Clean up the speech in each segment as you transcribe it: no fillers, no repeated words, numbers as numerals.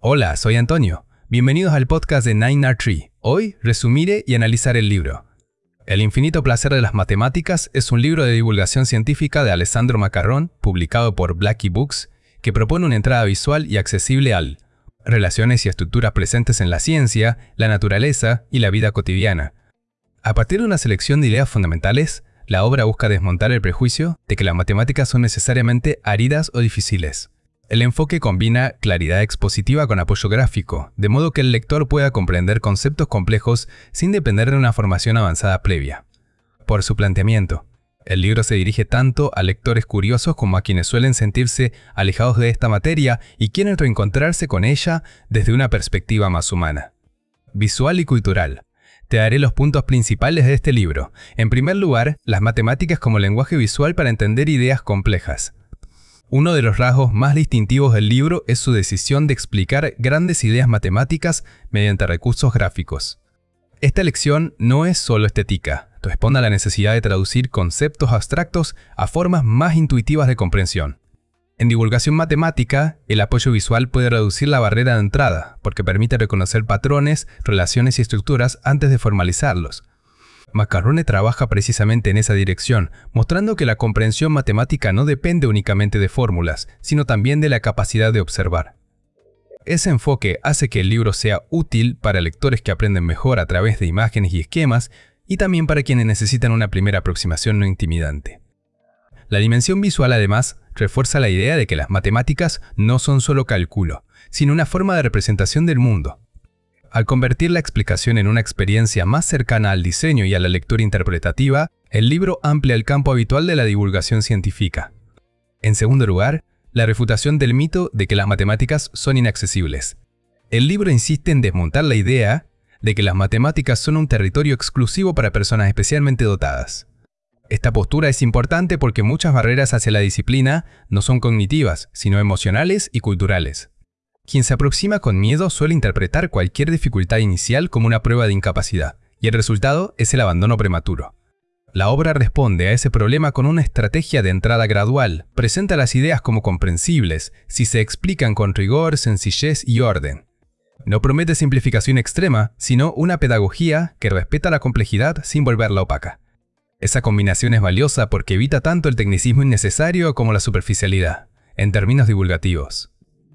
Hola, soy Antonio. Bienvenidos al podcast de 9R3. Hoy resumiré y analizaré el libro. El infinito placer de las matemáticas es un libro de divulgación científica de Alessandro Macarrón, publicado por Blackie Books, que propone una entrada visual y accesible al relaciones y estructuras presentes en la ciencia, la naturaleza y la vida cotidiana. A partir de una selección de ideas fundamentales, la obra busca desmontar el prejuicio de que las matemáticas son necesariamente áridas o difíciles. El enfoque combina claridad expositiva con apoyo gráfico, de modo que el lector pueda comprender conceptos complejos sin depender de una formación avanzada previa. Por su planteamiento, el libro se dirige tanto a lectores curiosos como a quienes suelen sentirse alejados de esta materia y quieren reencontrarse con ella desde una perspectiva más humana. Visual y cultural. Te daré los puntos principales de este libro. En primer lugar, las matemáticas como lenguaje visual para entender ideas complejas. Uno de los rasgos más distintivos del libro es su decisión de explicar grandes ideas matemáticas mediante recursos gráficos. Esta elección no es solo estética, responde a la necesidad de traducir conceptos abstractos a formas más intuitivas de comprensión. En divulgación matemática, el apoyo visual puede reducir la barrera de entrada, porque permite reconocer patrones, relaciones y estructuras antes de formalizarlos. Macarrón trabaja precisamente en esa dirección, mostrando que la comprensión matemática no depende únicamente de fórmulas, sino también de la capacidad de observar. Ese enfoque hace que el libro sea útil para lectores que aprenden mejor a través de imágenes y esquemas, y también para quienes necesitan una primera aproximación no intimidante. La dimensión visual, además, refuerza la idea de que las matemáticas no son solo cálculo, sino una forma de representación del mundo. Al convertir la explicación en una experiencia más cercana al diseño y a la lectura interpretativa, el libro amplía el campo habitual de la divulgación científica. En segundo lugar, la refutación del mito de que las matemáticas son inaccesibles. El libro insiste en desmontar la idea de que las matemáticas son un territorio exclusivo para personas especialmente dotadas. Esta postura es importante porque muchas barreras hacia la disciplina no son cognitivas, sino emocionales y culturales. Quien se aproxima con miedo suele interpretar cualquier dificultad inicial como una prueba de incapacidad, y el resultado es el abandono prematuro. La obra responde a ese problema con una estrategia de entrada gradual, presenta las ideas como comprensibles, si se explican con rigor, sencillez y orden. No promete simplificación extrema, sino una pedagogía que respeta la complejidad sin volverla opaca. Esa combinación es valiosa porque evita tanto el tecnicismo innecesario como la superficialidad, en términos divulgativos.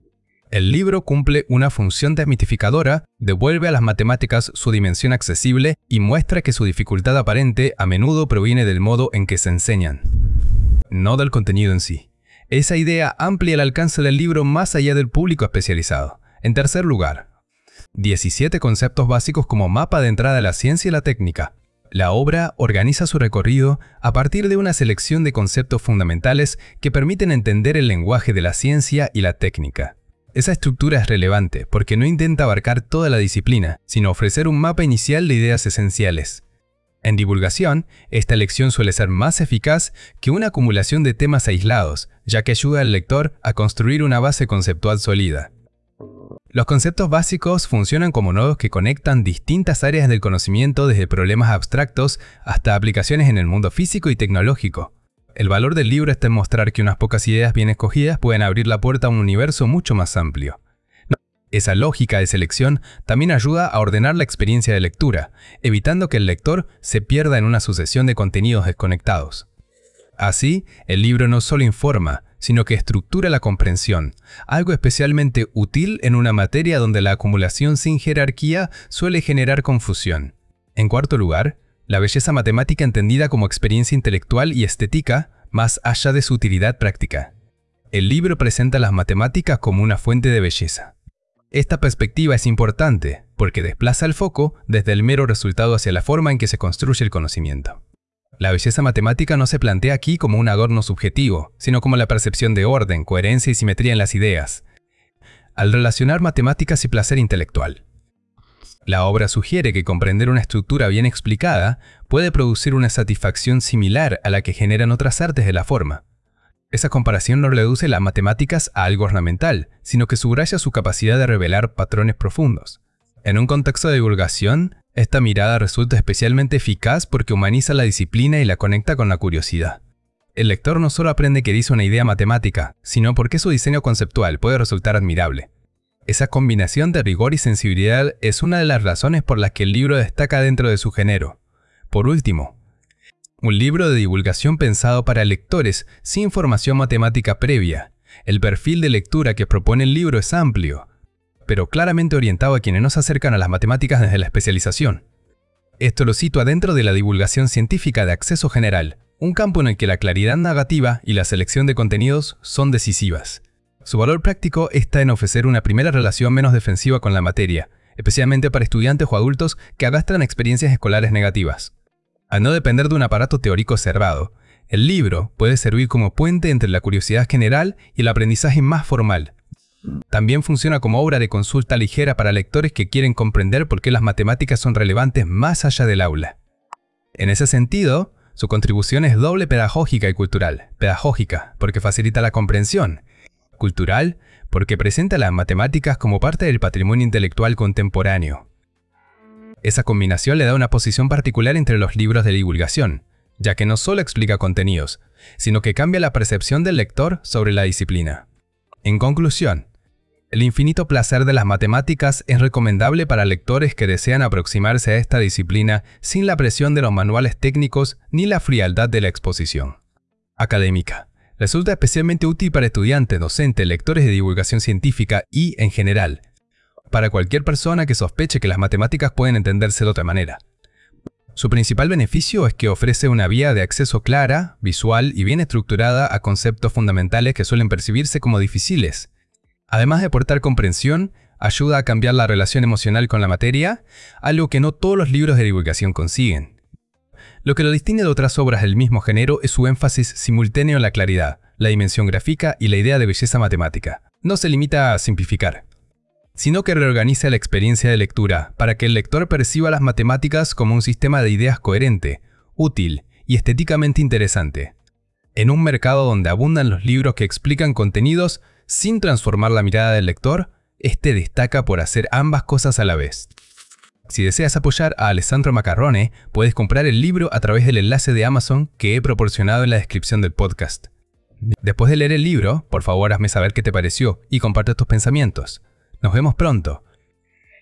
El libro cumple una función desmitificadora, devuelve a las matemáticas su dimensión accesible y muestra que su dificultad aparente a menudo proviene del modo en que se enseñan, no del contenido en sí. Esa idea amplía el alcance del libro más allá del público especializado. En tercer lugar, 17 conceptos básicos como mapa de entrada a la ciencia y la técnica. La obra organiza su recorrido a partir de una selección de conceptos fundamentales que permiten entender el lenguaje de la ciencia y la técnica. Esa estructura es relevante porque no intenta abarcar toda la disciplina, sino ofrecer un mapa inicial de ideas esenciales. En divulgación, esta elección suele ser más eficaz que una acumulación de temas aislados, ya que ayuda al lector a construir una base conceptual sólida. Los conceptos básicos funcionan como nodos que conectan distintas áreas del conocimiento desde problemas abstractos hasta aplicaciones en el mundo físico y tecnológico. El valor del libro está en mostrar que unas pocas ideas bien escogidas pueden abrir la puerta a un universo mucho más amplio. Esa lógica de selección también ayuda a ordenar la experiencia de lectura, evitando que el lector se pierda en una sucesión de contenidos desconectados. Así, el libro no solo informa, sino que estructura la comprensión, algo especialmente útil en una materia donde la acumulación sin jerarquía suele generar confusión. En cuarto lugar, la belleza matemática entendida como experiencia intelectual y estética, más allá de su utilidad práctica. El libro presenta las matemáticas como una fuente de belleza. Esta perspectiva es importante porque desplaza el foco desde el mero resultado hacia la forma en que se construye el conocimiento. La belleza matemática no se plantea aquí como un adorno subjetivo, sino como la percepción de orden, coherencia y simetría en las ideas, al relacionar matemáticas y placer intelectual. La obra sugiere que comprender una estructura bien explicada puede producir una satisfacción similar a la que generan otras artes de la forma. Esa comparación no reduce las matemáticas a algo ornamental, sino que subraya su capacidad de revelar patrones profundos. En un contexto de divulgación, esta mirada resulta especialmente eficaz porque humaniza la disciplina y la conecta con la curiosidad. El lector no solo aprende que dice una idea matemática, sino porque su diseño conceptual puede resultar admirable. Esa combinación de rigor y sensibilidad es una de las razones por las que el libro destaca dentro de su género. Por último, un libro de divulgación pensado para lectores sin formación matemática previa. El perfil de lectura que propone el libro es amplio, pero claramente orientado a quienes no se acercan a las matemáticas desde la especialización. Esto lo sitúa dentro de la divulgación científica de acceso general, un campo en el que la claridad narrativa y la selección de contenidos son decisivas. Su valor práctico está en ofrecer una primera relación menos defensiva con la materia, especialmente para estudiantes o adultos que arrastran experiencias escolares negativas. Al no depender de un aparato teórico cerrado, el libro puede servir como puente entre la curiosidad general y el aprendizaje más formal. También funciona como obra de consulta ligera para lectores que quieren comprender por qué las matemáticas son relevantes más allá del aula. En ese sentido, su contribución es doble pedagógica y cultural. Pedagógica, porque facilita la comprensión. Cultural, porque presenta las matemáticas como parte del patrimonio intelectual contemporáneo. Esa combinación le da una posición particular entre los libros de divulgación, ya que no solo explica contenidos, sino que cambia la percepción del lector sobre la disciplina. En conclusión, el infinito placer de las matemáticas es recomendable para lectores que desean aproximarse a esta disciplina sin la presión de los manuales técnicos ni la frialdad de la exposición académica. Resulta especialmente útil para estudiantes, docentes, lectores de divulgación científica y, en general, para cualquier persona que sospeche que las matemáticas pueden entenderse de otra manera. Su principal beneficio es que ofrece una vía de acceso clara, visual y bien estructurada a conceptos fundamentales que suelen percibirse como difíciles. Además de aportar comprensión, ayuda a cambiar la relación emocional con la materia, algo que no todos los libros de divulgación consiguen. Lo que lo distingue de otras obras del mismo género es su énfasis simultáneo en la claridad, la dimensión gráfica y la idea de belleza matemática. No se limita a simplificar, sino que reorganiza la experiencia de lectura para que el lector perciba las matemáticas como un sistema de ideas coherente, útil y estéticamente interesante. En un mercado donde abundan los libros que explican contenidos sin transformar la mirada del lector, este destaca por hacer ambas cosas a la vez. Si deseas apoyar a Alessandro Maccarrone, puedes comprar el libro a través del enlace de Amazon que he proporcionado en la descripción del podcast. Después de leer el libro, por favor hazme saber qué te pareció y comparte tus pensamientos. Nos vemos pronto.